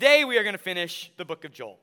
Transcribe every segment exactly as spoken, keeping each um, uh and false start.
Today we are going to finish the book of Joel.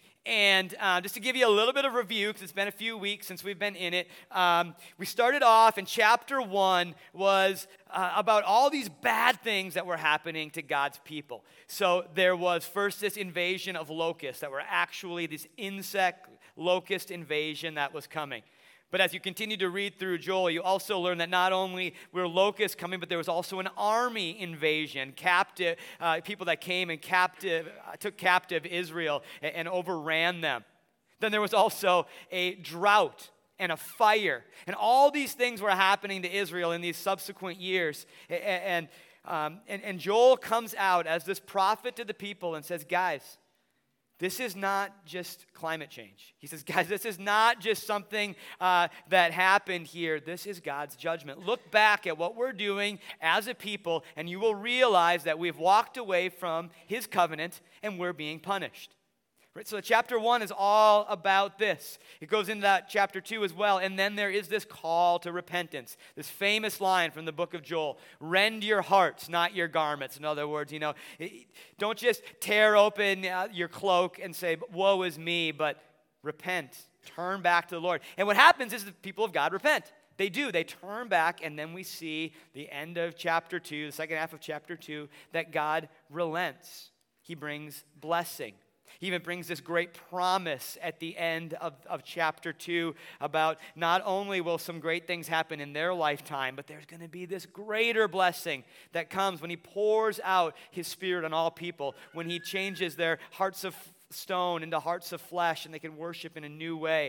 And uh, just to give you a little bit of review, because it's been a few weeks since we've been in it, um, we started off, and chapter one was uh, about all these bad things that were happening to God's people. So there was first this invasion of locusts that were actually this insect locust invasion that was coming. But as you continue to read through Joel, you also learn that not only were locusts coming, but there was also an army invasion, captive uh, people that came and captive uh, took captive Israel and, and overran them. Then there was also a drought and a fire, and all these things were happening to Israel in these subsequent years. And and, um, and, and Joel comes out as this prophet to the people and says, "Guys, this is not just climate change." He says, guys, this is not just something uh, that happened here. This is God's judgment. Look back at what we're doing as a people, and you will realize that we've walked away from his covenant, and we're being punished. Right? So chapter one is all about this. It goes into that chapter two as well. And then there is this call to repentance. This famous line from the book of Joel, "Rend your hearts, not your garments." In other words, you know, don't just tear open uh, your cloak and say, "Woe is me," but repent. Turn back to the Lord. And what happens is the people of God repent. They do. They turn back, and then we see the end of chapter two, the second half of chapter two, that God relents. He brings blessing. He even brings this great promise at the end of, of chapter two about not only will some great things happen in their lifetime, but there's going to be this greater blessing that comes when he pours out his Spirit on all people, when he changes their hearts of stone into hearts of flesh, and they can worship in a new way.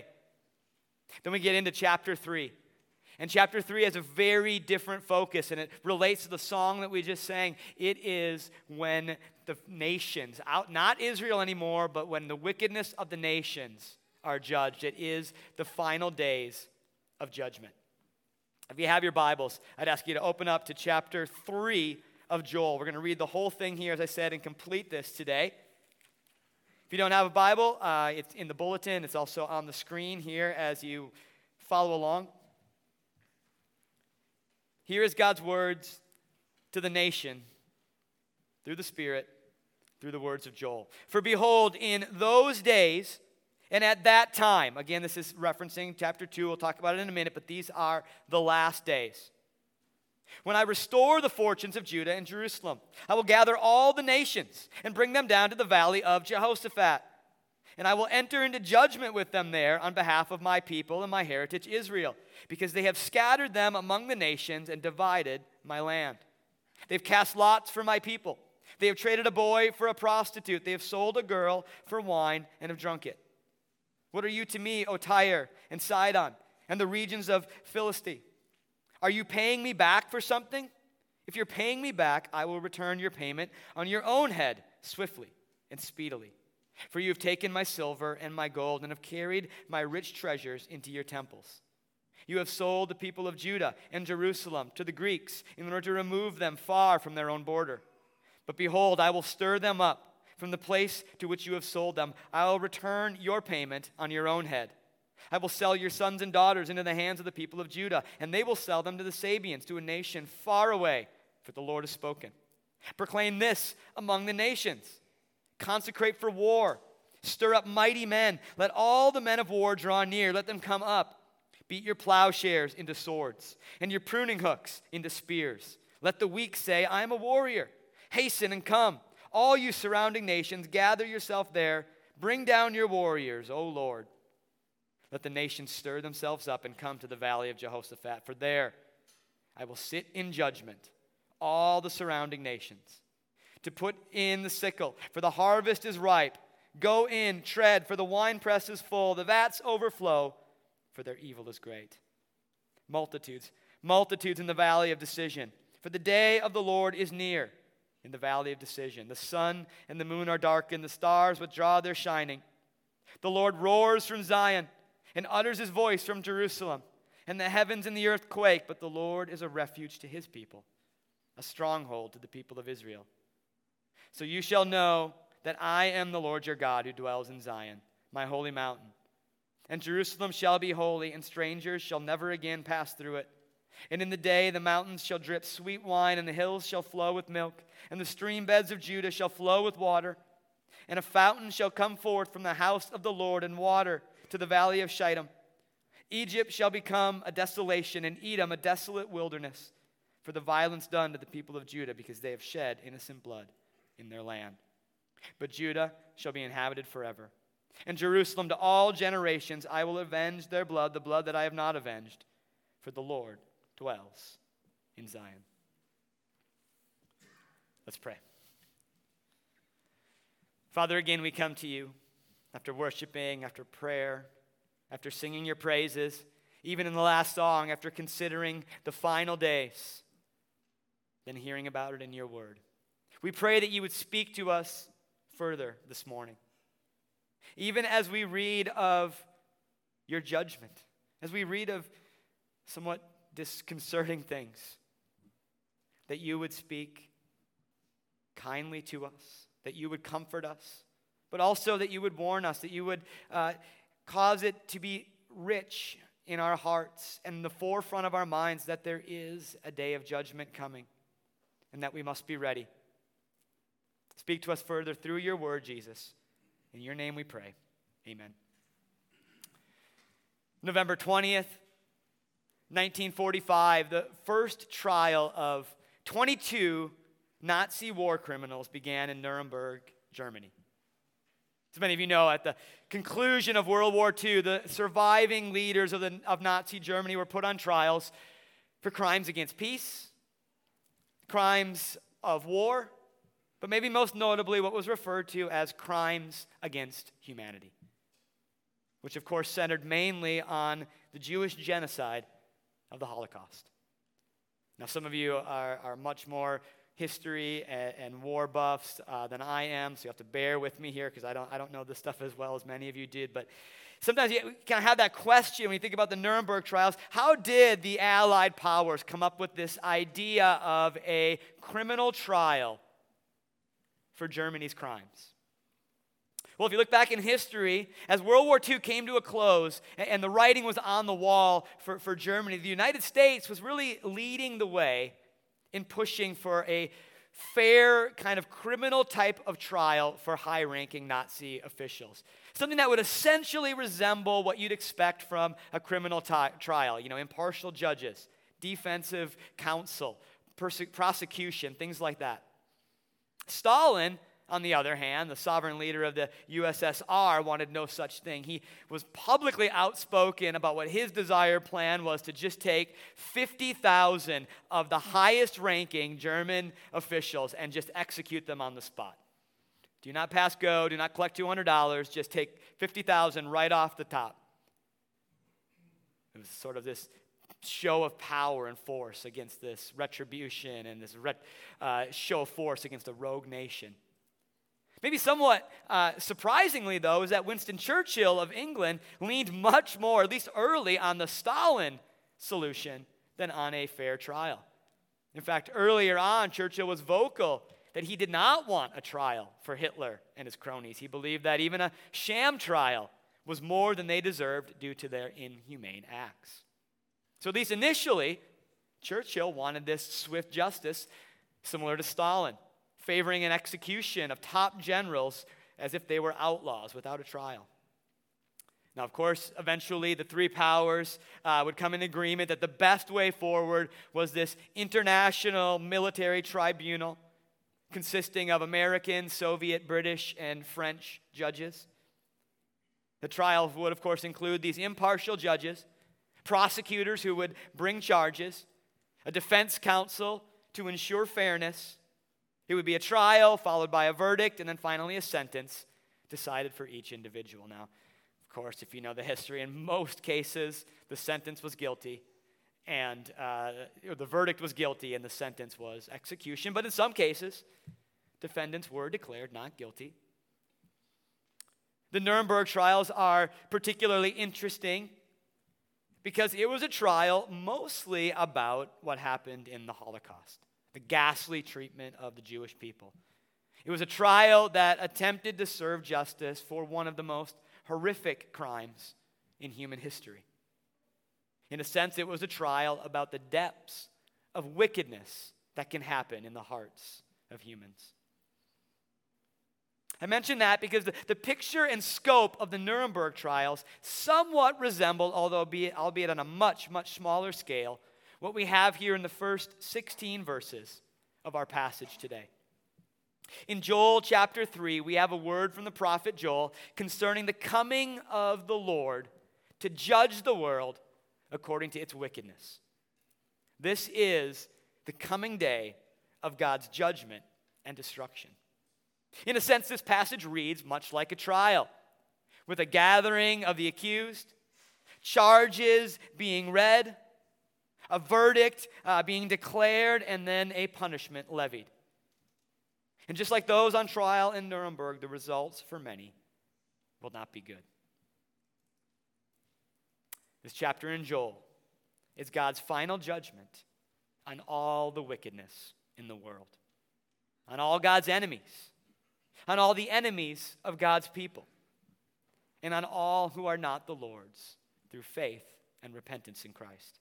Then we get into chapter three. And chapter three has a very different focus, and it relates to the song that we just sang. It is when the nations, out not Israel anymore, but when the wickedness of the nations are judged. It is the final days of judgment. If you have your Bibles, I'd ask you to open up to chapter three of Joel. We're going to read the whole thing here, as I said, and complete this today. If you don't have a Bible, uh, it's in the bulletin. It's also on the screen here as you follow along. Here is God's words to the nation through the Spirit, through the words of Joel. "For behold, in those days and at that time," again, this is referencing chapter two. We'll talk about it in a minute, but these are the last days. "When I restore the fortunes of Judah and Jerusalem, I will gather all the nations and bring them down to the valley of Jehoshaphat. And I will enter into judgment with them there on behalf of my people and my heritage Israel, because they have scattered them among the nations and divided my land. They've cast lots for my people. They have traded a boy for a prostitute. They have sold a girl for wine and have drunk it. What are you to me, O Tyre and Sidon, and the regions of Philistia? Are you paying me back for something? If you're paying me back, I will return your payment on your own head swiftly and speedily. For you have taken my silver and my gold and have carried my rich treasures into your temples. You have sold the people of Judah and Jerusalem to the Greeks in order to remove them far from their own border. But behold, I will stir them up from the place to which you have sold them. I will return your payment on your own head. I will sell your sons and daughters into the hands of the people of Judah, and they will sell them to the Sabeans, to a nation far away, for the Lord has spoken. Proclaim this among the nations. Consecrate for war. Stir up mighty men. Let all the men of war draw near. Let them come up. Beat your plowshares into swords, and your pruning hooks into spears. Let the weak say, I am a warrior. Hasten and come. All you surrounding nations, gather yourself there. Bring down your warriors, O Lord. Let the nations stir themselves up and come to the valley of Jehoshaphat. For there I will sit in judgment, all the surrounding nations, to put in the sickle, for the harvest is ripe. Go in, tread, for the winepress is full, the vats overflow, for their evil is great. Multitudes, multitudes in the valley of decision, for the day of the Lord is near in the valley of decision. The sun and the moon are darkened, the stars withdraw their shining. The Lord roars from Zion and utters his voice from Jerusalem, and the heavens and the earth quake, but the Lord is a refuge to his people, a stronghold to the people of Israel. So you shall know that I am the Lord your God who dwells in Zion, my holy mountain. And Jerusalem shall be holy, and strangers shall never again pass through it. And in the day the mountains shall drip sweet wine, and the hills shall flow with milk, and the stream beds of Judah shall flow with water. And a fountain shall come forth from the house of the Lord and water to the valley of Shittim. Egypt shall become a desolation, and Edom a desolate wilderness, for the violence done to the people of Judah, because they have shed innocent blood in their land. But Judah shall be inhabited forever, and Jerusalem to all generations. I will avenge their blood, the blood that I have not avenged, for the Lord dwells in Zion. Let's pray. Father, again, we come to you after worshiping, after prayer, after singing your praises, even in the last song, after considering the final days, then hearing about it in your word. We pray that you would speak to us further this morning. Even as we read of your judgment, as we read of somewhat disconcerting things, that you would speak kindly to us, that you would comfort us, but also that you would warn us, that you would uh, cause it to be rich in our hearts and in the forefront of our minds that there is a day of judgment coming and that we must be ready. Speak to us further through your word, Jesus. In your name we pray. Amen. November twentieth, nineteen forty-five, the first trial of twenty-two Nazi war criminals began in Nuremberg, Germany. As many of you know, at the conclusion of World War Two, the surviving leaders of, the, of Nazi Germany were put on trials for crimes against peace, crimes of war, but maybe most notably what was referred to as crimes against humanity, which of course centered mainly on the Jewish genocide of the Holocaust. Now, some of you are, are much more history and, and war buffs uh, than I am, so you have to bear with me here because I don't I don't know this stuff as well as many of you did. But sometimes you kind of have that question when you think about the Nuremberg trials. How did the Allied powers come up with this idea of a criminal trial for Germany's crimes? Well, if you look back in history, as World War Two came to a close and, and the writing was on the wall for, for Germany, the United States was really leading the way in pushing for a fair kind of criminal type of trial for high-ranking Nazi officials. Something that would essentially resemble what you'd expect from a criminal t- trial. You know, impartial judges, defensive counsel, perse- prosecution, things like that. Stalin, on the other hand, the sovereign leader of the U S S R, wanted no such thing. He was publicly outspoken about what his desired plan was to just take fifty thousand of the highest-ranking German officials and just execute them on the spot. Do not pass go, do not collect two hundred dollars, just take fifty thousand right off the top. It was sort of this show of power and force against this retribution and this ret- uh, show of force against a rogue nation. Maybe somewhat uh, surprisingly, though, is that Winston Churchill of England leaned much more, at least early, on the Stalin solution than on a fair trial. In fact, earlier on, Churchill was vocal that he did not want a trial for Hitler and his cronies. He believed that even a sham trial was more than they deserved due to their inhumane acts. So at least initially, Churchill wanted this swift justice similar to Stalin, favoring an execution of top generals as if they were outlaws without a trial. Now, of course, eventually the three powers uh, would come in agreement that the best way forward was this international military tribunal consisting of American, Soviet, British, and French judges. The trial would, of course, include these impartial judges, prosecutors who would bring charges, a defense counsel to ensure fairness. It would be a trial followed by a verdict and then finally a sentence decided for each individual. Now, of course, if you know the history, in most cases, the sentence was guilty and uh, the verdict was guilty and the sentence was execution. But in some cases, defendants were declared not guilty. The Nuremberg trials are particularly interesting because it was a trial mostly about what happened in the Holocaust, the ghastly treatment of the Jewish people. It was a trial that attempted to serve justice for one of the most horrific crimes in human history. In a sense, it was a trial about the depths of wickedness that can happen in the hearts of humans. I mention that because the, the picture and scope of the Nuremberg trials somewhat resembled, although be, albeit on a much, much smaller scale, what we have here in the first sixteen verses of our passage today. In Joel chapter three, we have a word from the prophet Joel concerning the coming of the Lord to judge the world according to its wickedness. This is the coming day of God's judgment and destruction. In a sense, this passage reads much like a trial, with a gathering of the accused, charges being read, a verdict uh, being declared, and then a punishment levied. And just like those on trial in Nuremberg, the results for many will not be good. This chapter in Joel is God's final judgment on all the wickedness in the world, on all God's enemies, on all the enemies of God's people, and on all who are not the Lord's through faith and repentance in Christ.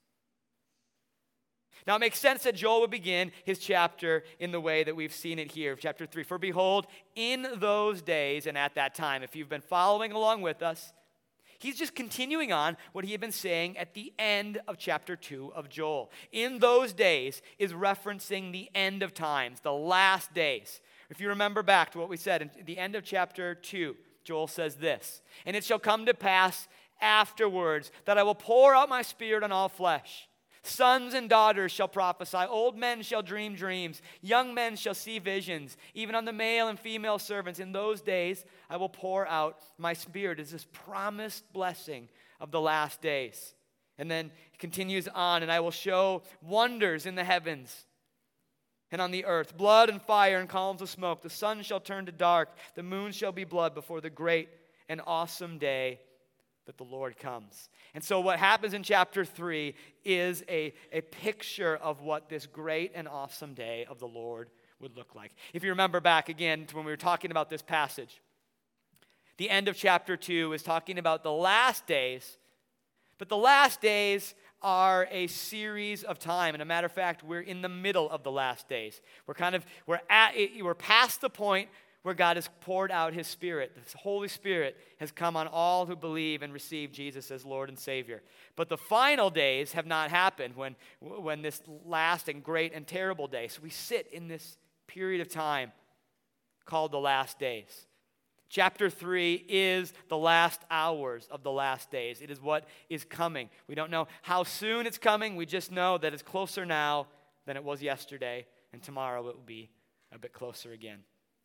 Now it makes sense that Joel would begin his chapter in the way that we've seen it here, chapter three. For behold, in those days and at that time, if you've been following along with us, he's just continuing on what he had been saying at the end of chapter two of Joel. In those days is referencing the end of times, the last days. If you remember back to what we said in the end of chapter two, Joel says this, "And it shall come to pass afterwards that I will pour out my spirit on all flesh. Sons and daughters shall prophesy, old men shall dream dreams, young men shall see visions, even on the male and female servants. In those days I will pour out my spirit." It's this promised blessing of the last days. And then it continues on, "And I will show wonders in the heavens and on the earth, blood and fire and columns of smoke. The sun shall turn to dark, the moon shall be blood before the great and awesome day that the Lord comes." And so what happens in chapter three is a, a picture of what this great and awesome day of the Lord would look like. If you remember back again to when we were talking about this passage, the end of chapter two is talking about the last days, but the last days are a series of time. And a matter of fact, we're in the middle of the last days. We're kind of, we're at, we're past the point where God has poured out his Spirit. The Holy Spirit has come on all who believe and receive Jesus as Lord and Savior. But the final days have not happened when, when this last and great and terrible day. So we sit in this period of time called the last days. Chapter three is the last hours of the last days. It is what is coming. We don't know how soon it's coming. We just know that it's closer now than it was yesterday, and tomorrow it will be a bit closer again.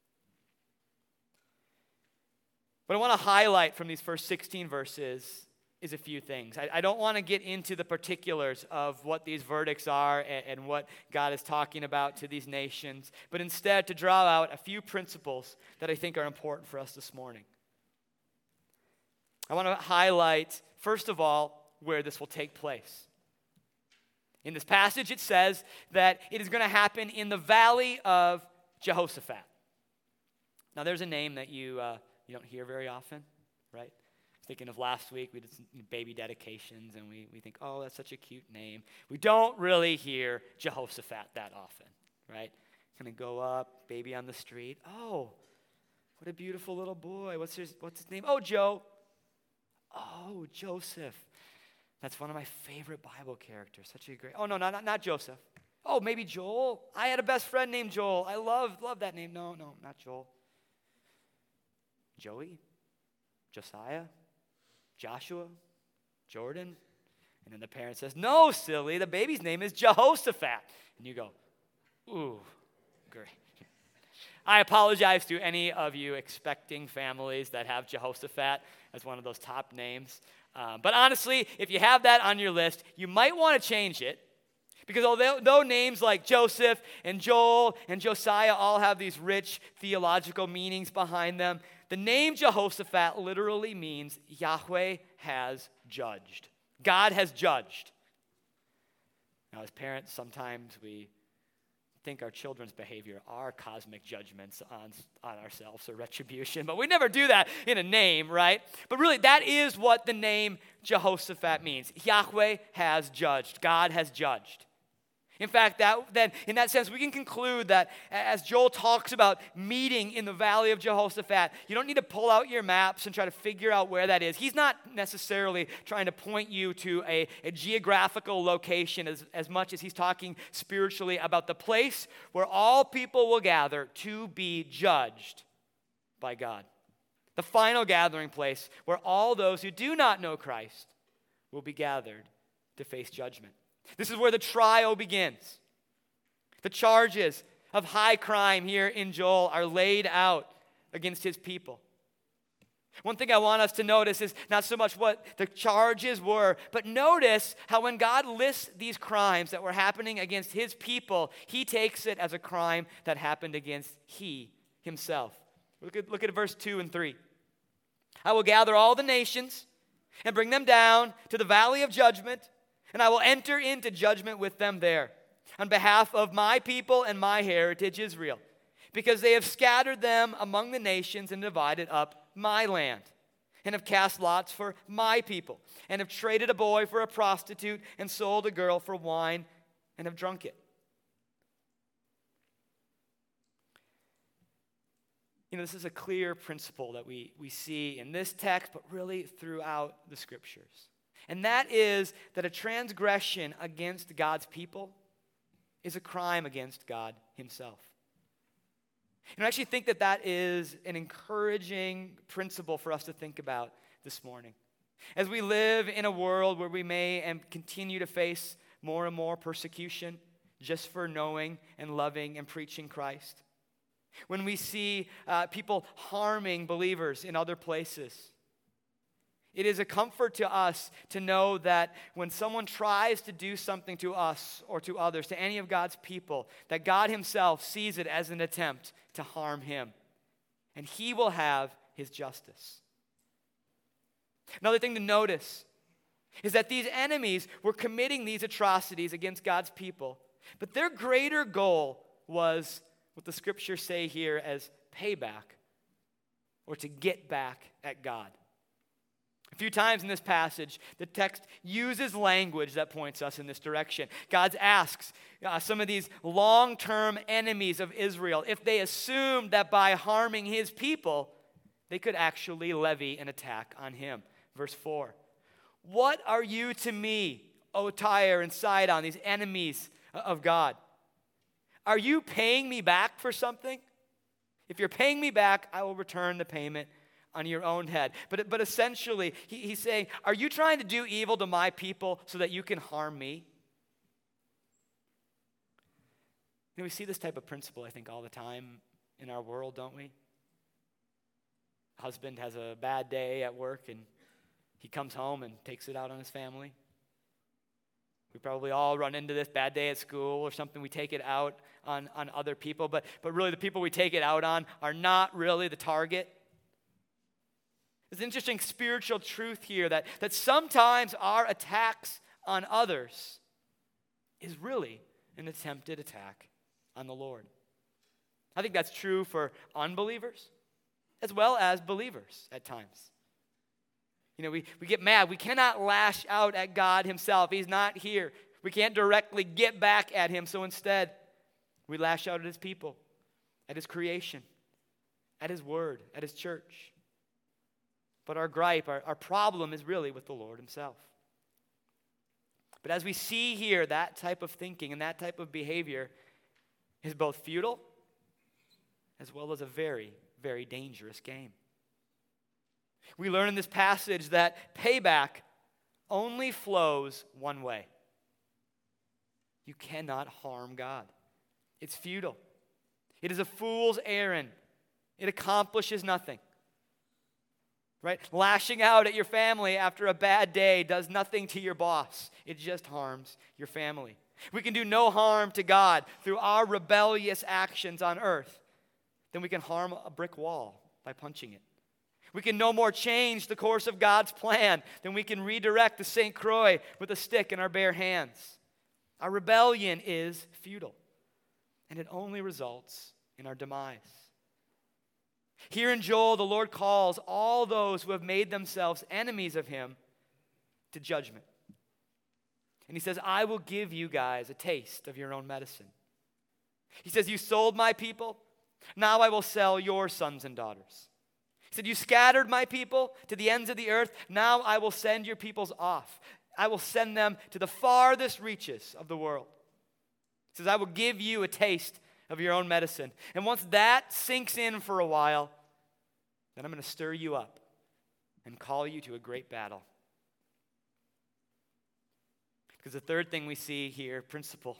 What I want to highlight from these first sixteen verses is a few things. I, I don't want to get into the particulars of what these verdicts are and, and what God is talking about to these nations, but instead to draw out a few principles that I think are important for us this morning. I want to highlight, first of all, where this will take place. In this passage, it says that it is going to happen in the valley of Jehoshaphat. Now, there's a name that you uh, you don't hear very often, right? Thinking of last week, we did some baby dedications, and we, we think, oh, that's such a cute name. We don't really hear Jehoshaphat that often, right? Kind of go up, baby on the street. Oh, what a beautiful little boy. What's his, what's his name? Oh, Joe. Oh, Joseph. That's one of my favorite Bible characters. Such a great, oh, no, not, not Joseph. Oh, maybe Joel. I had a best friend named Joel. I love, love that name. No, no, not Joel. Joey, Josiah, Joshua, Jordan. And then the parent says, no, silly, the baby's name is Jehoshaphat. And you go, ooh, great. I apologize to any of you expecting families that have Jehoshaphat as one of those top names. Um, but honestly, if you have that on your list, you might want to change it. Because although, though names like Joseph and Joel and Josiah all have these rich theological meanings behind them, the name Jehoshaphat literally means Yahweh has judged. God has judged. Now, as parents, sometimes we think our children's behavior are cosmic judgments on, on ourselves or retribution, but we never do that in a name, right? But really, that is what the name Jehoshaphat means. Yahweh has judged. God has judged. In fact, that, that in that sense, we can conclude that as Joel talks about meeting in the valley of Jehoshaphat, you don't need to pull out your maps and try to figure out where that is. He's not necessarily trying to point you to a, a geographical location as, as much as he's talking spiritually about the place where all people will gather to be judged by God. The final gathering place where all those who do not know Christ will be gathered to face judgment. This is where the trial begins. The charges of high crime here in Joel are laid out against his people. One thing I want us to notice is not so much what the charges were, but notice how when God lists these crimes that were happening against his people, he takes it as a crime that happened against he himself. Look at, look at verse two and three. I will gather all the nations and bring them down to the valley of judgment, and I will enter into judgment with them there on behalf of my people and my heritage Israel, because they have scattered them among the nations and divided up my land, and have cast lots for my people, and have traded a boy for a prostitute, and sold a girl for wine, and have drunk it. You know, this is a clear principle that we, we see in this text, but really throughout the scriptures. And that is that a transgression against God's people is a crime against God himself. And I actually think that that is an encouraging principle for us to think about this morning. As we live in a world where we may and continue to face more and more persecution just for knowing and loving and preaching Christ. When we see uh, people harming believers in other places, it is a comfort to us to know that when someone tries to do something to us or to others, to any of God's people, that God himself sees it as an attempt to harm him. And he will have his justice. Another thing to notice is that these enemies were committing these atrocities against God's people, but their greater goal was what the scriptures say here as payback, or to get back at God. A few times in this passage, the text uses language that points us in this direction. God asks uh, some of these long-term enemies of Israel if they assumed that by harming his people, they could actually levy an attack on him. Verse four, what are you to me, O Tyre and Sidon, these enemies of God? Are you paying me back for something? If you're paying me back, I will return the payment on your own head. But, but essentially, he, he's saying, are you trying to do evil to my people so that you can harm me? You know, we see this type of principle, I think, all the time in our world, don't we? Husband has a bad day at work, and he comes home and takes it out on his family. We probably all run into this bad day at school or something. We take it out on, on other people, but, but really the people we take it out on are not really the target. There's an interesting spiritual truth here that, that sometimes our attacks on others is really an attempted attack on the Lord. I think that's true for unbelievers as well as believers at times. You know, we, we get mad. We cannot lash out at God himself. He's not here. We can't directly get back at him. So instead, we lash out at his people, at his creation, at his word, at his church. But our gripe, our, our problem is really with the Lord himself. But as we see here, that type of thinking and that type of behavior is both futile as well as a very, very dangerous game. We learn in this passage that payback only flows one way. You cannot harm God. It's futile. It is a fool's errand. It accomplishes nothing. Right? Lashing out at your family after a bad day does nothing to your boss. It just harms your family. We can do no harm to God through our rebellious actions on earth. Then we can harm a brick wall by punching it. We can no more change the course of God's plan than we can redirect the Saint Croix with a stick in our bare hands. Our rebellion is futile, and it only results in our demise. Here in Joel, the Lord calls all those who have made themselves enemies of him to judgment. And he says, I will give you guys a taste of your own medicine. He says, you sold my people. Now I will sell your sons and daughters. He said, you scattered my people to the ends of the earth. Now I will send your peoples off. I will send them to the farthest reaches of the world. He says, I will give you a taste of your own medicine. And once that sinks in for a while, then I'm going to stir you up and call you to a great battle. Because the third thing we see here, principle,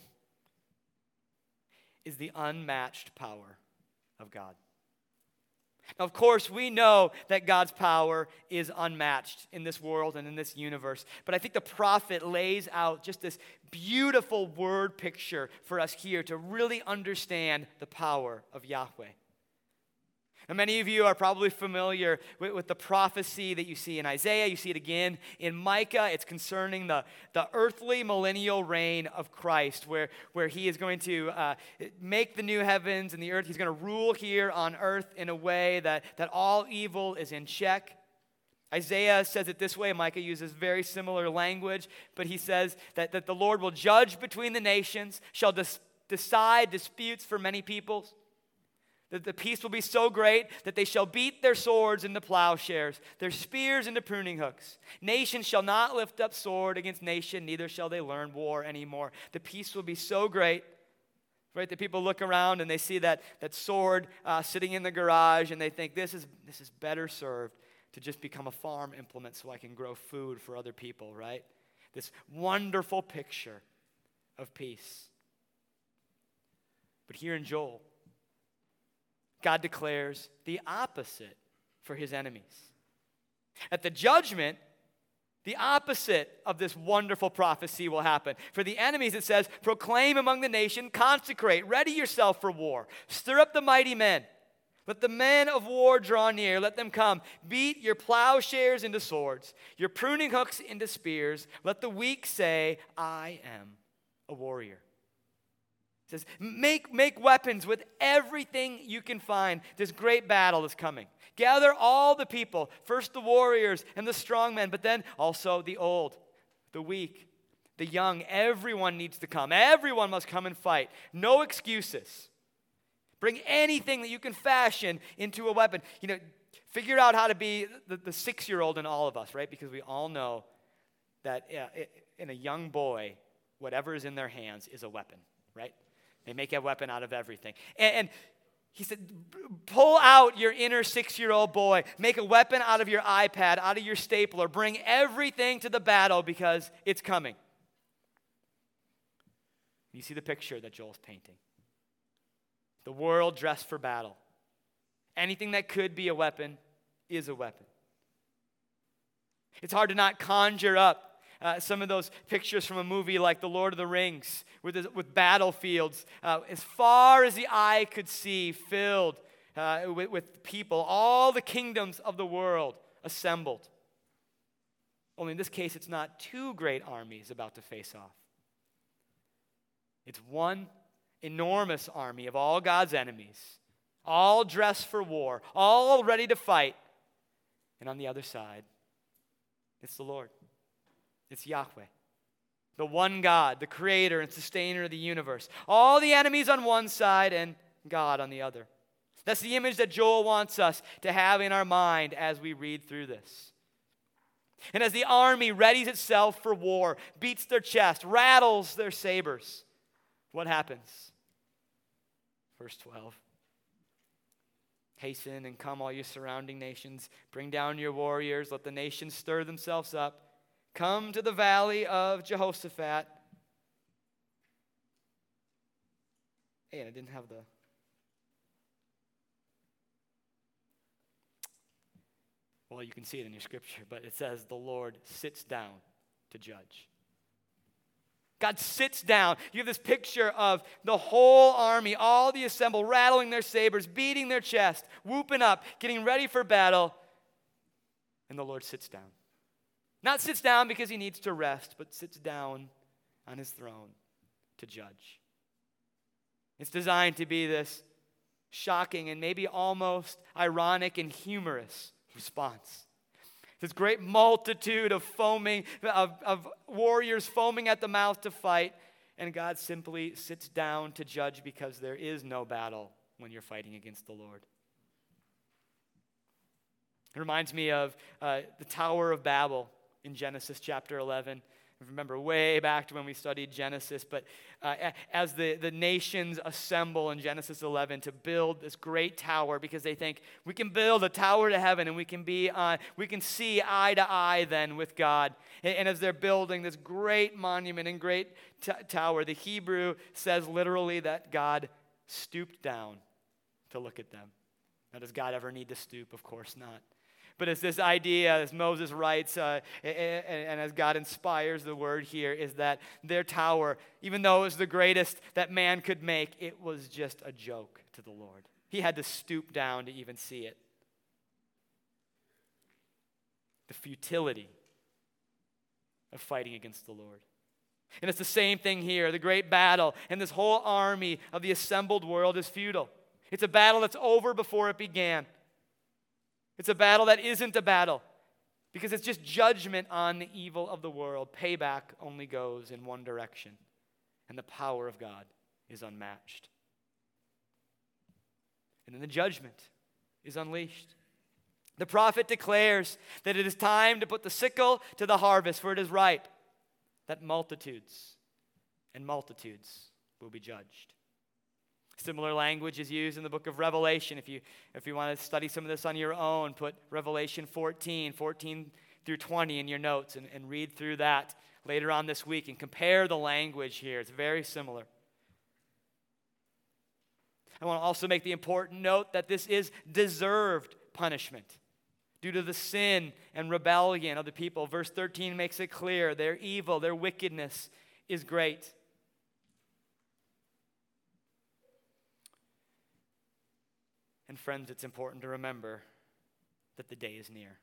is the unmatched power of God. Now, of course, we know that God's power is unmatched in this world and in this universe. But I think the prophet lays out just this beautiful word picture for us here to really understand the power of Yahweh. Now, many of you are probably familiar with, with the prophecy that you see in Isaiah. You see it again in Micah. It's concerning the, the earthly millennial reign of Christ, where, where he is going to uh, make the new heavens and the earth. He's going to rule here on earth in a way that, that all evil is in check. Isaiah says it this way. Micah uses very similar language, but he says that, that the Lord will judge between the nations, shall dis- decide disputes for many peoples. That the peace will be so great that they shall beat their swords into plowshares, their spears into pruning hooks. Nation shall not lift up sword against nation, neither shall they learn war anymore. The peace will be so great, right, that people look around and they see that, that sword uh, sitting in the garage, and they think this is, this is better served to just become a farm implement so I can grow food for other people, right? This wonderful picture of peace. But here in Joel, God declares the opposite for his enemies. At the judgment, the opposite of this wonderful prophecy will happen. For the enemies, it says, proclaim among the nation, consecrate, ready yourself for war. Stir up the mighty men. Let the men of war draw near. Let them come. Beat your plowshares into swords, your pruning hooks into spears. Let the weak say, I am a warrior. It says, make, make weapons with everything you can find. This great battle is coming. Gather all the people, first the warriors and the strong men, but then also the old, the weak, the young. Everyone needs to come. Everyone must come and fight. No excuses. Bring anything that you can fashion into a weapon. You know, figure out how to be the, the six-year-old in all of us, right? Because we all know that uh, in a young boy, whatever is in their hands is a weapon, right? They make a weapon out of everything. And, and he said, pull out your inner six-year-old boy. Make a weapon out of your iPad, out of your stapler. Bring everything to the battle because it's coming. You see the picture that Joel's painting. The world dressed for battle. Anything that could be a weapon is a weapon. It's hard to not conjure up Uh, some of those pictures from a movie like The Lord of the Rings with, with battlefields uh, as far as the eye could see, filled uh, with, with people, all the kingdoms of the world assembled. Only in this case, it's not two great armies about to face off. It's one enormous army of all God's enemies, all dressed for war, all ready to fight. And on the other side, it's the Lord. It's Yahweh, the one God, the creator and sustainer of the universe. All the enemies on one side and God on the other. That's the image that Joel wants us to have in our mind as we read through this. And as the army readies itself for war, beats their chest, rattles their sabers, what happens? Verse twelve. Hasten and come, all you surrounding nations. Bring down your warriors. Let the nations stir themselves up. Come to the valley of Jehoshaphat. Hey, and I didn't have the... Well, you can see it in your scripture, but it says the Lord sits down to judge. God sits down. You have this picture of the whole army, all the assemble, rattling their sabers, beating their chest, whooping up, getting ready for battle. And the Lord sits down. Not sits down because he needs to rest, but sits down on his throne to judge. It's designed to be this shocking and maybe almost ironic and humorous response. This great multitude of foaming, of, of warriors foaming at the mouth to fight. And God simply sits down to judge because there is no battle when you're fighting against the Lord. It reminds me of uh, the Tower of Babel in Genesis chapter eleven. I remember way back to when we studied Genesis, but uh, as the, the nations assemble in Genesis eleven to build this great tower because they think we can build a tower to heaven and we can be on, we can see eye to eye then with God. And, and as they're building this great monument and great t- tower, the Hebrew says literally that God stooped down to look at them. Now, does God ever need to stoop? Of course not. But it's this idea, as Moses writes, uh, and, and as God inspires the word here, is that their tower, even though it was the greatest that man could make, it was just a joke to the Lord. He had to stoop down to even see it. The futility of fighting against the Lord. And it's the same thing here. The great battle and this whole army of the assembled world is futile. It's a battle that's over before it began. It's a battle that isn't a battle because it's just judgment on the evil of the world. Payback only goes in one direction, and the power of God is unmatched. And then the judgment is unleashed. The prophet declares that it is time to put the sickle to the harvest, for it is ripe, that multitudes and multitudes will be judged. Similar language is used in the book of Revelation. If you, if you want to study some of this on your own, put Revelation fourteen, fourteen through twenty in your notes and, and read through that later on this week and compare the language here. It's very similar. I want to also make the important note that this is deserved punishment due to the sin and rebellion of the people. Verse thirteen makes it clear their evil, their wickedness is great. And friends, it's important to remember that the day is near.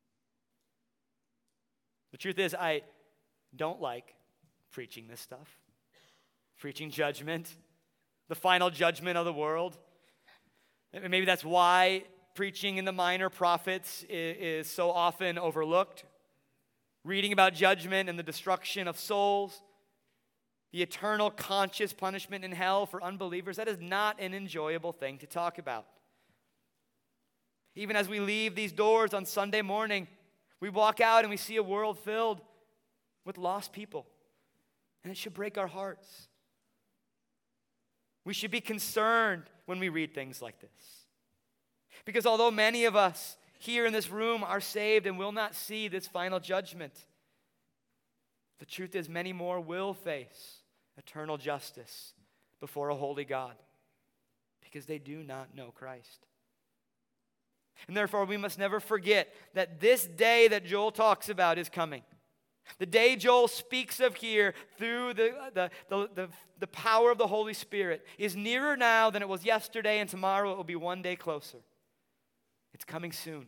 The truth is, I don't like preaching this stuff. Preaching judgment, the final judgment of the world. Maybe that's why preaching in the minor prophets is, is so often overlooked. Reading about judgment and the destruction of souls, the eternal conscious punishment in hell for unbelievers, that is not an enjoyable thing to talk about. Even as we leave these doors on Sunday morning, we walk out and we see a world filled with lost people. And it should break our hearts. We should be concerned when we read things like this. Because although many of us here in this room are saved and will not see this final judgment, the truth is many more will face eternal justice before a holy God because they do not know Christ. And therefore, we must never forget that this day that Joel talks about is coming. The day Joel speaks of here through the, the, the, the, the power of the Holy Spirit is nearer now than it was yesterday, and tomorrow it will be one day closer. It's coming soon.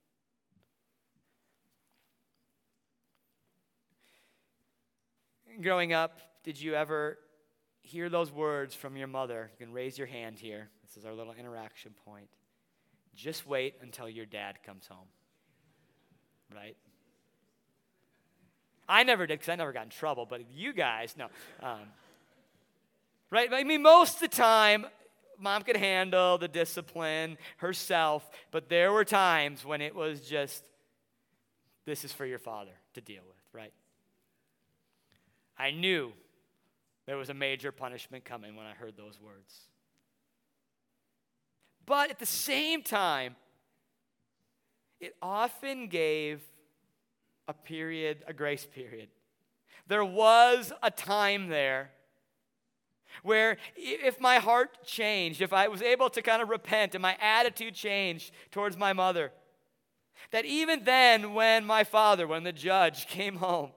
Growing up, did you ever hear those words from your mother? You can raise your hand here. This is our little interaction point. Just wait until your dad comes home. Right? I never did because I never got in trouble, but you guys, no. Um, right? I mean, most of the time, mom could handle the discipline herself, but there were times when it was just, this is for your father to deal with, right? I knew there was a major punishment coming when I heard those words. But at the same time, it often gave a period, a grace period. There was a time there where if my heart changed, if I was able to kind of repent and my attitude changed towards my mother, that even then when my father, when the judge came home,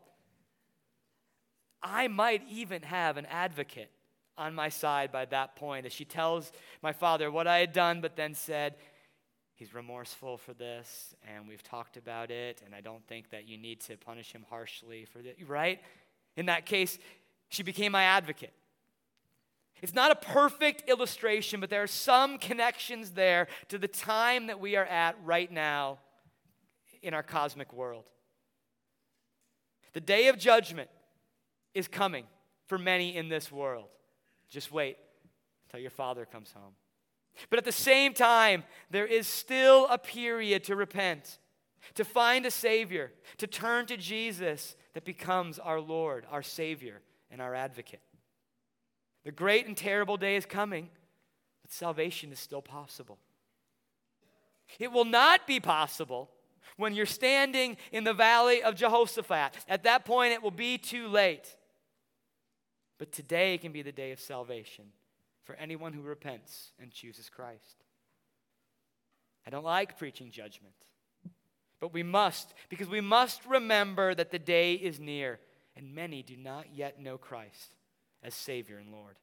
I might even have an advocate on my side by that point as she tells my father what I had done, but then said, he's remorseful for this, and we've talked about it, and I don't think that you need to punish him harshly for this, right? In that case, she became my advocate. It's not a perfect illustration, but there are some connections there to the time that we are at right now in our cosmic world. The day of judgment is coming for many in this world. Just wait until your Father comes home. But at the same time, there is still a period to repent, to find a Savior, to turn to Jesus that becomes our Lord, our Savior, and our advocate. The great and terrible day is coming, but salvation is still possible. It will not be possible when you're standing in the valley of Jehoshaphat. At that point, it will be too late. But today can be the day of salvation for anyone who repents and chooses Christ. I don't like preaching judgment, but we must, because we must remember that the day is near, and many do not yet know Christ as Savior and Lord.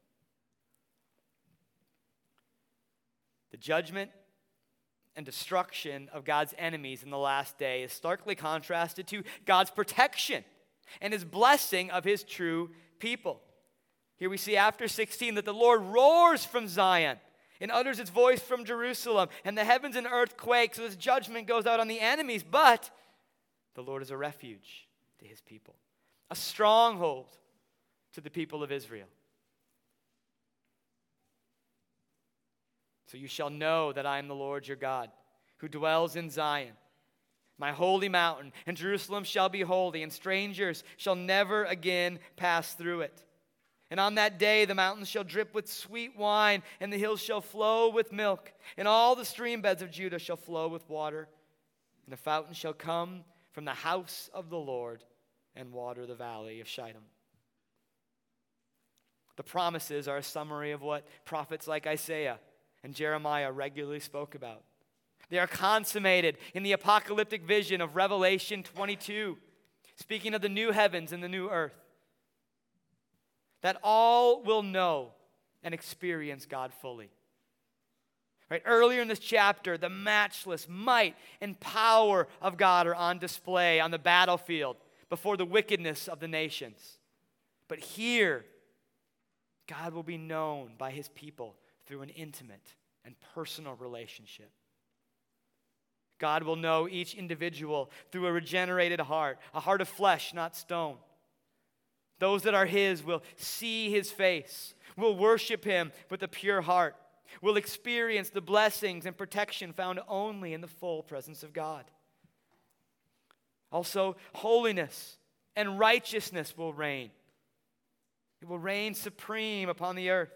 The judgment and destruction of God's enemies in the last day is starkly contrasted to God's protection and his blessing of his true people. Here we see after sixteen that the Lord roars from Zion and utters its voice from Jerusalem, and the heavens and earth quake, so his judgment goes out on the enemies. But the Lord is a refuge to his people, a stronghold to the people of Israel. So you shall know that I am the Lord your God, who dwells in Zion, my holy mountain, and Jerusalem shall be holy, and strangers shall never again pass through it. And on that day the mountains shall drip with sweet wine, and the hills shall flow with milk, and all the stream beds of Judah shall flow with water. And a fountain shall come from the house of the Lord and water the valley of Shittim. The promises are a summary of what prophets like Isaiah and Jeremiah regularly spoke about. They are consummated in the apocalyptic vision of Revelation twenty-two, speaking of the new heavens and the new earth, that all will know and experience God fully. Right? Earlier in this chapter, the matchless might and power of God are on display on the battlefield before the wickedness of the nations. But here, God will be known by his people through an intimate and personal relationship. God will know each individual through a regenerated heart, a heart of flesh, not stone. Those that are his will see his face, will worship him with a pure heart, will experience the blessings and protection found only in the full presence of God. Also, holiness and righteousness will reign. It will reign supreme upon the earth.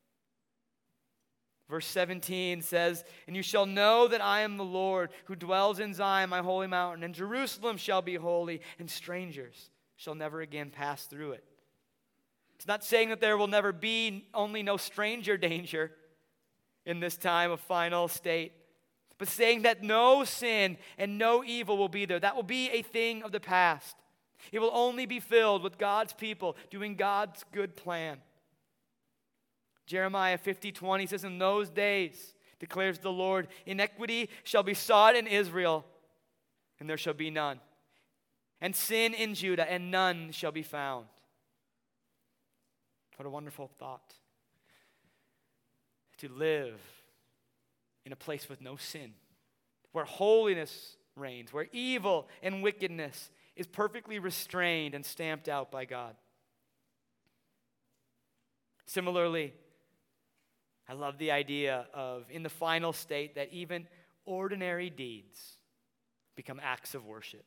Verse seventeen says, and you shall know that I am the Lord who dwells in Zion, my holy mountain, and Jerusalem shall be holy, and strangers shall never again pass through it. It's not saying that there will never be only no stranger danger in this time of final state, but saying that no sin and no evil will be there. That will be a thing of the past. It will only be filled with God's people doing God's good plan. Jeremiah fifty twenty says, in those days, declares the Lord, iniquity shall be sought in Israel, and there shall be none. And sin in Judah, and none shall be found. What a wonderful thought. To live in a place with no sin, where holiness reigns, where evil and wickedness is perfectly restrained and stamped out by God. Similarly, I love the idea of, in the final state, that even ordinary deeds become acts of worship.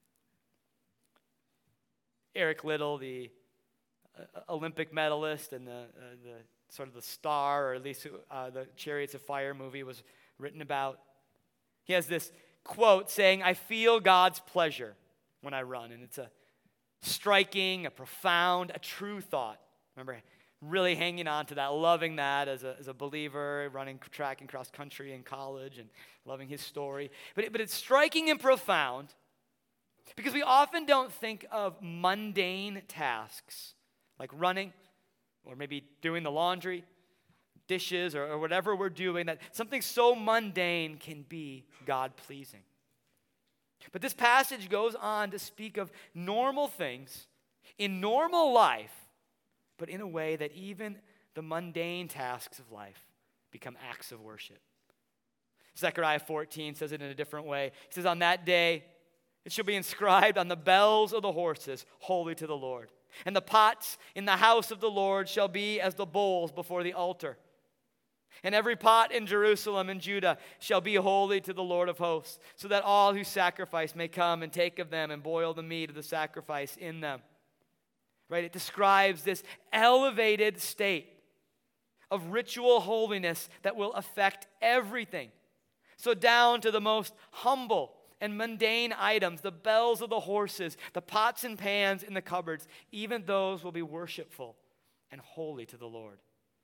Eric Liddell, the uh, Olympic medalist and the, uh, the sort of the star, or at least uh, the Chariots of Fire movie was written about. He has this quote saying, I feel God's pleasure when I run. And it's a striking, a profound, a true thought. Remember, really hanging on to that, loving that as a, as a believer, running track and cross country in college and loving his story. But, it, but it's striking and profound because we often don't think of mundane tasks like running or maybe doing the laundry, dishes, or, or whatever we're doing, that something so mundane can be God-pleasing. But this passage goes on to speak of normal things in normal life, but in a way that even the mundane tasks of life become acts of worship. Zechariah fourteen says it in a different way. He says, on that day, It shall be inscribed on the bells of the horses, holy to the Lord. And the pots in the house of the Lord shall be as the bowls before the altar. And every pot in Jerusalem and Judah shall be holy to the Lord of hosts, so that all who sacrifice may come and take of them and boil the meat of the sacrifice in them. Right? It describes this elevated state of ritual holiness that will affect everything. So down to the most humble and mundane items, the bells of the horses, the pots and pans in the cupboards, even those will be worshipful and holy to the Lord.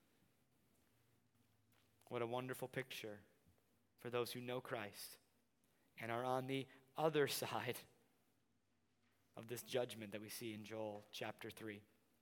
What a wonderful picture for those who know Christ and are on the other side of this judgment that we see in Joel chapter three.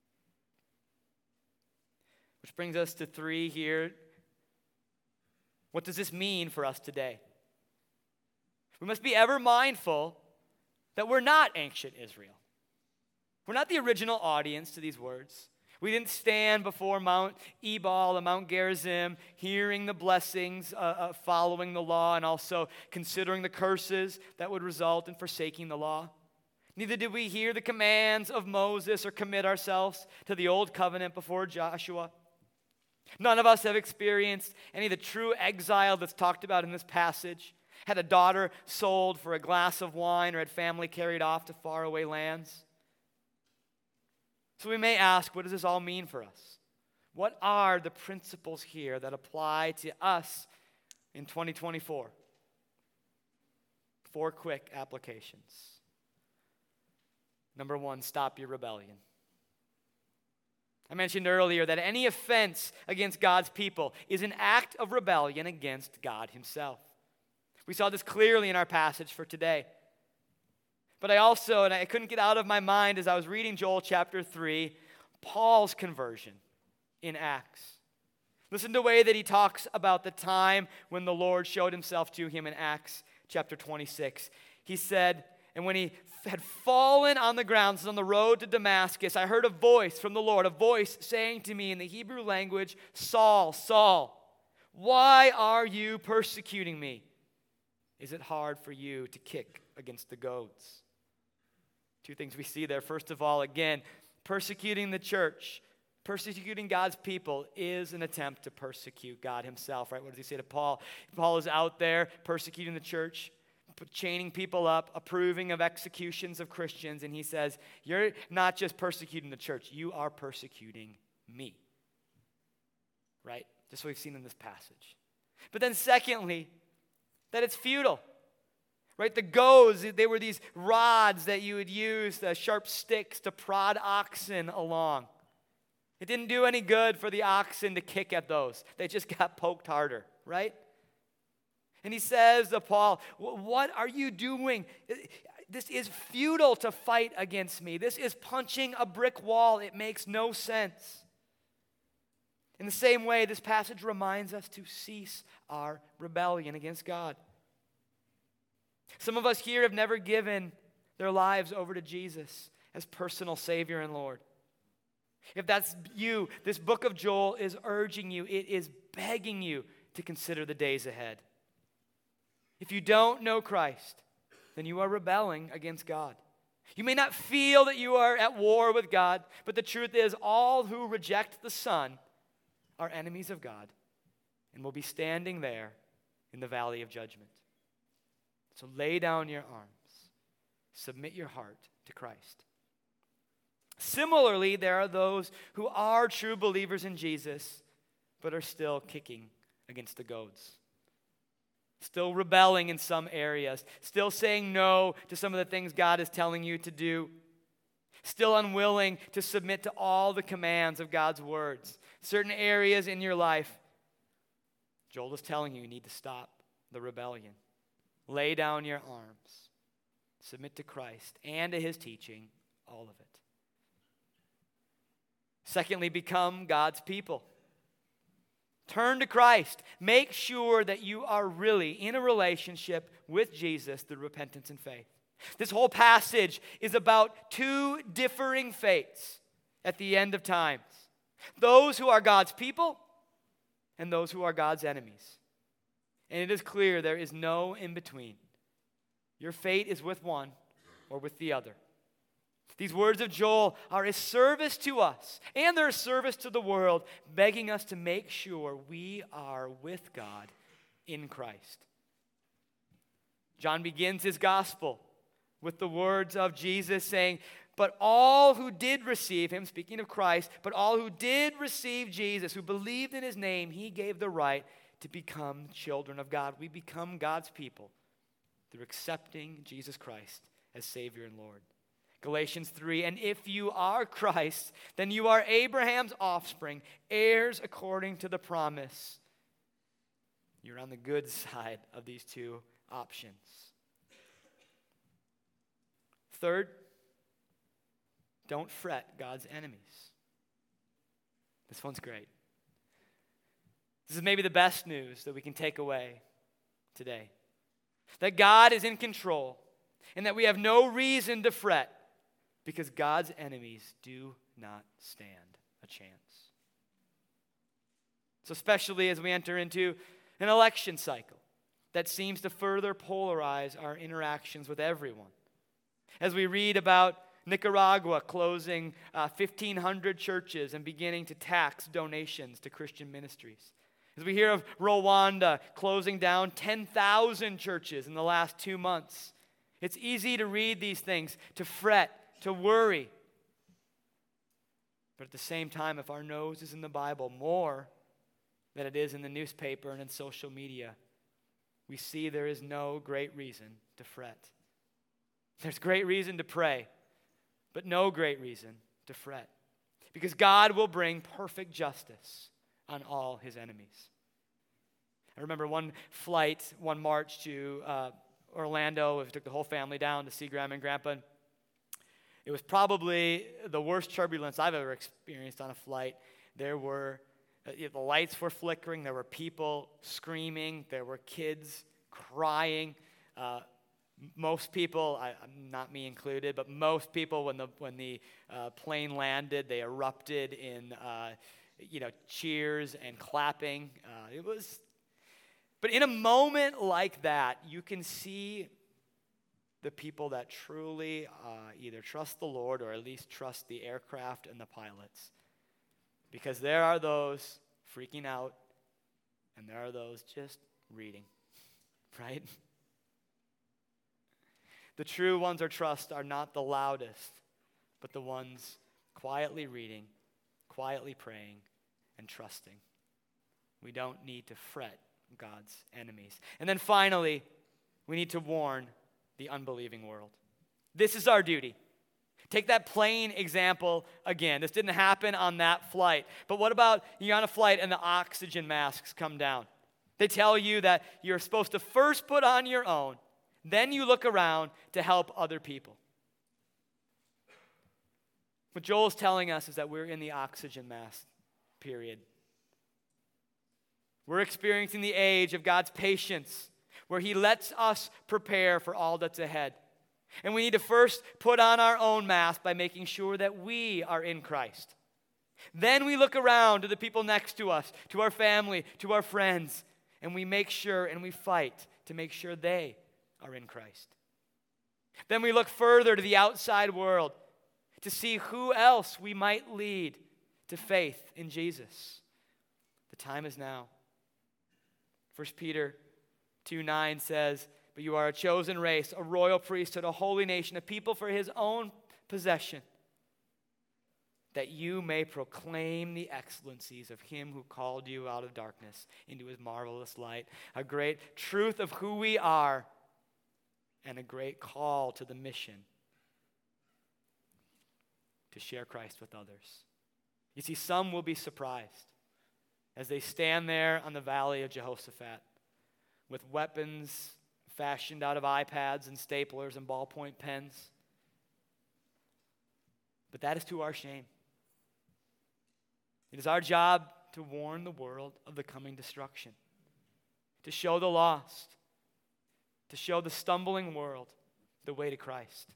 Which brings us to three here. What does this mean for us today? We must be ever mindful that we're not ancient Israel. We're not the original audience to these words. We didn't stand before Mount Ebal and Mount Gerizim, hearing the blessings, uh, uh, following the law, and also considering the curses that would result in forsaking the law. Neither did we hear the commands of Moses or commit ourselves to the old covenant before Joshua. None of us have experienced any of the true exile that's talked about in this passage. Had a daughter sold for a glass of wine or had family carried off to faraway lands. So we may ask, what does this all mean for us? What are the principles here that apply to us in twenty twenty-four? Four quick applications. Number one, stop your rebellion. I mentioned earlier that any offense against God's people is an act of rebellion against God himself. We saw this clearly in our passage for today. But I also, and I couldn't get out of my mind as I was reading Joel chapter three, Paul's conversion in Acts. Listen to the way that he talks about the time when the Lord showed himself to him in Acts chapter twenty-six. He said, and when he had fallen on the ground, on the road to Damascus, I heard a voice from the Lord, a voice saying to me in the Hebrew language, Saul, Saul, why are you persecuting me? Is it hard for you to kick against the goads? Two things we see there. First of all, again, persecuting the church, persecuting God's people is an attempt to persecute God himself, right? What does he say to Paul? Paul is out there persecuting the church, chaining people up, approving of executions of Christians, and he says, you're not just persecuting the church, you are persecuting me, right? Just what we've seen in this passage. But then secondly, that it's futile, right? The goads, they were these rods that you would use, the sharp sticks to prod oxen along. It didn't do any good for the oxen to kick at those. They just got poked harder, right? And he says to Paul, what are you doing? This is futile to fight against me. This is punching a brick wall. It makes no sense. In the same way, this passage reminds us to cease our rebellion against God. Some of us here have never given their lives over to Jesus as personal Savior and Lord. If that's you, this book of Joel is urging you, it is begging you to consider the days ahead. If you don't know Christ, then you are rebelling against God. You may not feel that you are at war with God, but the truth is all who reject the Son are enemies of God and will be standing there in the valley of judgment. So lay down your arms. Submit your heart to Christ. Similarly, there are those who are true believers in Jesus, but are still kicking against the goads. Still rebelling in some areas. Still saying no to some of the things God is telling you to do. Still unwilling to submit to all the commands of God's words. Certain areas in your life, Joel is telling you you need to stop the rebellion. Lay down your arms. Submit to Christ and to his teaching, all of it. Secondly, become God's people. Turn to Christ. Make sure that you are really in a relationship with Jesus through repentance and faith. This whole passage is about two differing fates at the end of times. Those who are God's people and those who are God's enemies. And it is clear there is no in between. Your fate is with one or with the other. These words of Joel are a service to us, and they're a service to the world, begging us to make sure we are with God in Christ. John begins his gospel with the words of Jesus saying, but all who did receive him, speaking of Christ, but all who did receive Jesus, who believed in his name, he gave the right to become children of God. We become God's people through accepting Jesus Christ as Savior and Lord. Galatians three, and if you are Christ, then you are Abraham's offspring, heirs according to the promise. You're on the good side of these two options. Third, don't fret God's enemies. This one's great. This is maybe the best news that we can take away today. That God is in control and that we have no reason to fret because God's enemies do not stand a chance. So especially as we enter into an election cycle that seems to further polarize our interactions with everyone. As we read about Nicaragua closing uh, fifteen hundred churches and beginning to tax donations to Christian ministries. As we hear of Rwanda closing down ten thousand churches in the last two months. It's easy to read these things, to fret, to worry. But at the same time, if our nose is in the Bible more than it is in the newspaper and in social media, we see there is no great reason to fret. There's great reason to pray, but no great reason to fret. Because God will bring perfect justice on all his enemies. I remember one flight, one march to uh, Orlando. We took the whole family down to see Grandma and Grandpa. It was probably the worst turbulence I've ever experienced on a flight. There were, uh, the lights were flickering. There were people screaming. There were kids crying. Uh, Most people, I, not me included, but most people, when the when the uh, plane landed, they erupted in, uh, you know, cheers and clapping. Uh, it was, but in a moment like that, you can see the people that truly uh, either trust the Lord or at least trust the aircraft and the pilots, because there are those freaking out, and there are those just reading, right? The true ones or trust are not the loudest, but the ones quietly reading, quietly praying, and trusting. We don't need to fret God's enemies. And then finally, we need to warn the unbelieving world. This is our duty. Take that plane example again. This didn't happen on that flight. But what about you're on a flight and the oxygen masks come down? They tell you that you're supposed to first put on your own, then you look around to help other people. What Joel's telling us is that we're in the oxygen mask period. We're experiencing the age of God's patience, where he lets us prepare for all that's ahead. And we need to first put on our own mask by making sure that we are in Christ. Then we look around to the people next to us, to our family, to our friends, and we make sure and we fight to make sure they are in Christ. Then we look further to the outside world to see who else we might lead to faith in Jesus. The time is now. First Peter two nine says, "But you are a chosen race, a royal priesthood, a holy nation, a people for his own possession, that you may proclaim the excellencies of him who called you out of darkness into his marvelous light." A great truth of who we are and a great call to the mission to share Christ with others. You see, some will be surprised as they stand there on the valley of Jehoshaphat with weapons fashioned out of iPads and staplers and ballpoint pens. But that is to our shame. It is our job to warn the world of the coming destruction, to show the lost, to show the stumbling world the way to Christ.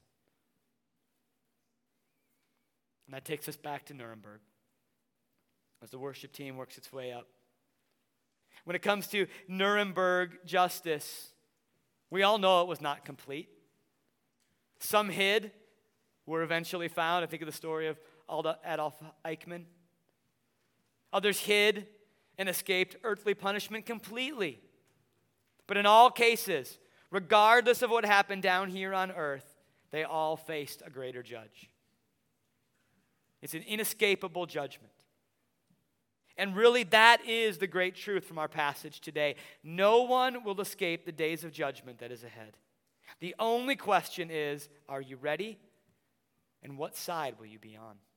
And that takes us back to Nuremberg as the worship team works its way up. When it comes to Nuremberg justice, we all know it was not complete. Some hid, were eventually found. I think of the story of Adolf Eichmann. Others hid and escaped earthly punishment completely. But in all cases, regardless of what happened down here on earth, they all faced a greater judge. It's an inescapable judgment. And really, that is the great truth from our passage today. No one will escape the days of judgment that is ahead. The only question is, are you ready? And what side will you be on?